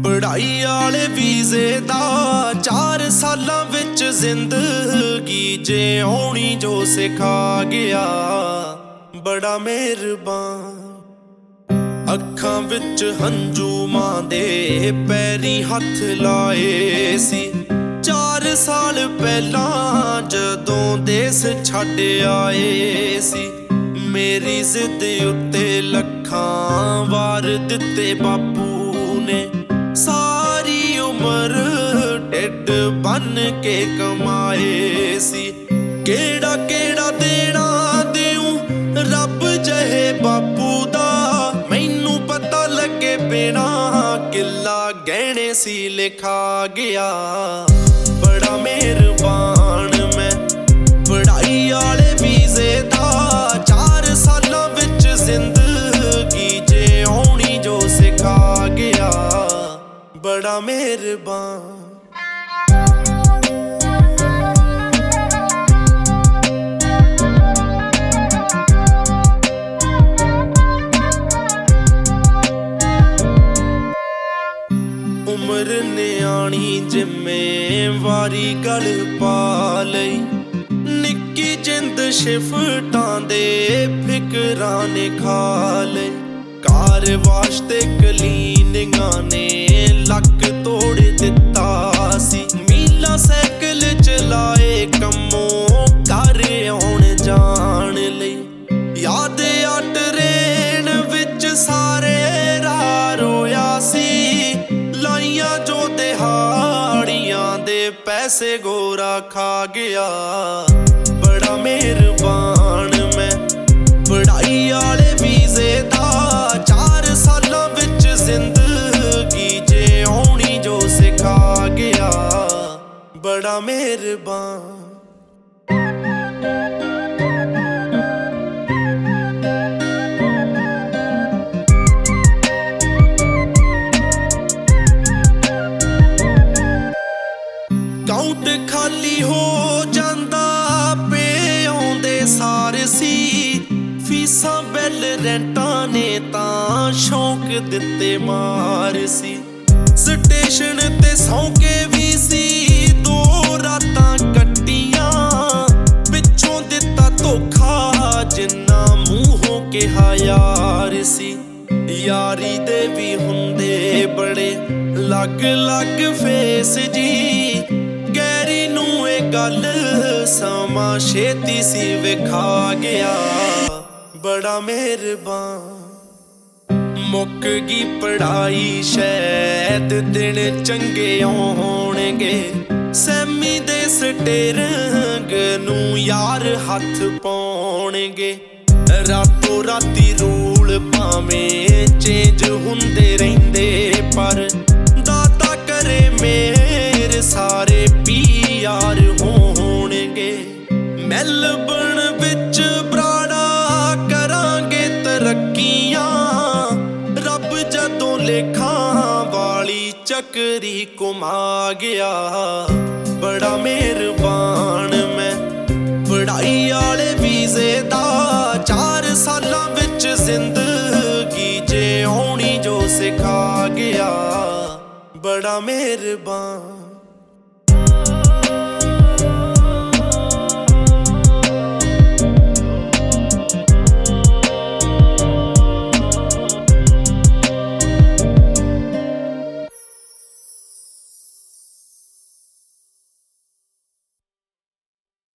ਪੜ੍ਹਾਈ ਵਾਲੇ ਵੀਜ਼ੇ ਦਾ 4 ਸਾਲਾਂ ਵਿੱਚ ਜ਼ਿੰਦਗੀ ਜਿਉਣੀ ਜੋ ਸਿਖਾ ਗਿਆ, ਬੜਾ ਮਿਹਰਬਾਨ। ਅੱਖਾਂ ਵਿੱਚ ਹੰਝੂ ਮਾਂ ਦੇ ਪੈਰੀਂ ਹੱਥ ਲਾਏ ਸੀ 4 ਸਾਲ ਪਹਿਲਾਂ ਜਦੋਂ ਦੇਸ ਛੱਡ ਆਏ ਸੀ। ਮੇਰੀ ਜ਼ਿੱਦ ਉੱਤੇ ਲੱਖਾਂ ਵਾਰ ਦਿੱਤੇ ਬਾਪੂ ਨੇ, ਸਾਰੀ ਉਮਰ ਢਿੱਡ ਬੰਨ ਕੇ ਕਮਾਏ ਸੀ। ਕਿਹੜਾ ਕਿਹੜਾ ਦੇਣਾ ਦਿਉ ਰੱਬ ਜਹੇ ਬਾਪੂ ਦਾ, ਮੈਨੂੰ ਪਤਾ ਲੱਗੇ ਬਿਨਾ ਕਿੱਲਾ ਗਹਿਣੇ ਸੀ ਲਿਖਾ ਗਿਆ, ਬੜਾ ਮਿਹਰਬਾਨ ਮੈਂ। ਪੜ੍ਹਾਈ ਵਾਲੇ ਵੀਜ਼ੇ ਦਾ 4 ਸਾਲਾਂ ਵਿੱਚ ਜ਼ਿੰਦਗੀ ਜਿਉਣੀ ਜੋ ਸਿਖਾ ਗਿਆ, ਬੜਾ ਮਿਹਰਬਾਨ। ਉਮਰ ਨਿਆਣੀ ਜ਼ਿੰਮੇਵਾਰੀ ਗਲ ਪਾ ਲਈ, ਨਿੱਕੀ ਜਿੰਦ ਸ਼ਿਫਟਾਂ ਦੇ ਫਿਕਰਾਂ ਨੇ ਖਾ ਲਏ। ਕਾਰ ਵਾਸਤੇ ਕਲੀਨਿੰਗਾਂ ਨੇ ਲੱਕ ਤੋੜ ਦਿੱਤਾ ਸੀ, ਮੀਲਾਂ ਸਾਈਕਲ ਚਲਾਏ ਕੰਮੋਂ ਘਰ ਆਉਣ ਜਾਣ ਲਈ। ਯਾਦ ਆ ਟਰੇਨ ਵਿੱਚ ਸਾਰੇ ਰਾਹ ਰੋਇਆ ਸੀ, ਲਾਈਆਂ ਜੋ ਦਿਹਾੜੀਆਂ ਦੇ ਪੈਸੇ ਗੋਰਾ ਖਾ ਗਿਆ, ਬੜਾ ਮਿਹਰਬਾਨ ਮੈਂ। ਪੜ੍ਹਾਈ ਵਾਲੇ ਵੀਜ਼ੇ ਦਾ 4 ਸਾਲਾਂ ਵਿੱਚ ਜ਼ਿੰਦਗੀ ਜਿਉਣੀ ਜੋ ਸਿਖਾ ਗਿਆ, ਬੜਾ ਮਿਹਰਬਾਨ। ਕਾਊਂਟ ਖਾਲੀ ਹੋ ਜਾਂਦਾ ਪੇ ਆਉਂਦੇ ਸਾਰ ਸੀ, ਫੀਸਾਂ ਬਿੱਲ ਰੈਂਟਾਂ ਨੇ ਤਾਂ ਸ਼ੌਂਕ ਦਿੱਤੇ ਮਾਰ ਸੀ। ਸਟੇਸ਼ਨ ਤੇ ਸੌਂਕੇ ਵੀ ਸੀ 2 ਰਾਤਾਂ ਕੱਟੀਆਂ, ਪਿੱਛੋਂ ਦਿੱਤਾ ਧੋਖਾ ਜਿੰਨਾ ਮੂੰਹੋਂ ਕਿਹਾ ਯਾਰ ਸੀ। ਯਾਰੀ ਦੇ ਵੀ ਹੁੰਦੇ ਬੜੇ ਲੱਗ ਲੱਗ ਫੇਸ ਜੀ, ਗੈਰੀ ਨੂੰ ਇਹ ਗੱਲ ਸਮਾਂ ਛੇਤੀ ਸੀ ਵਿਖਾ ਗਿਆ, ਬੜਾ ਮਿਹਰਬਾਨ। ਮੁੱਕ ਗਈ ਪੜ੍ਹਾਈ ਸ਼ਾਇਦ ਦਿਨ ਚੰਗੇ ਆਉਣਗੇ, ਸੈਮੀ ਦੇ ਸਟੇਰਿੰਗ ਨੂੰ ਯਾਰ ਹੱਥ ਪਾਉਣਗੇ। ਰਾਤੋਂ ਰਾਤੀ ਰੂਲ ਭਾਵੇਂ ਚੇਂਜ ਹੁੰਦੇ ਰਹਿੰਦੇ, ਪਰ ਦਾਤਾ ਕਰੇ ਮੇਰੇ ਸਾਰੇ PR ਹੋਣਗੇ। ਮੈਲਬਰਨ ਵਿੱਚ ਬਰਾੜਾ ਕਰਾਂਗੇ ਤਰੱਕੀਆਂ, ਰੱਬ ਜਦੋਂ ਲੇਖਾਂ ਵਾਲੀ ਚੱਕਰੀ ਘੁਮਾ ਗਿਆ, ਬੜਾ ਮਿਹਰਬਾਨ ਮੈਂ। ਪੜ੍ਹਾਈ ਵਾਲੇ ਵੀਜ਼ੇ ਦਾ 4 ਸਾਲਾਂ ਵਿੱਚ ਜ਼ਿੰਦਗੀ ਜਿਉਣੀ ਜੋ ਸਿਖਾ ਗਿਆ, ਬੜਾ ਮਿਹਰਬਾਨ।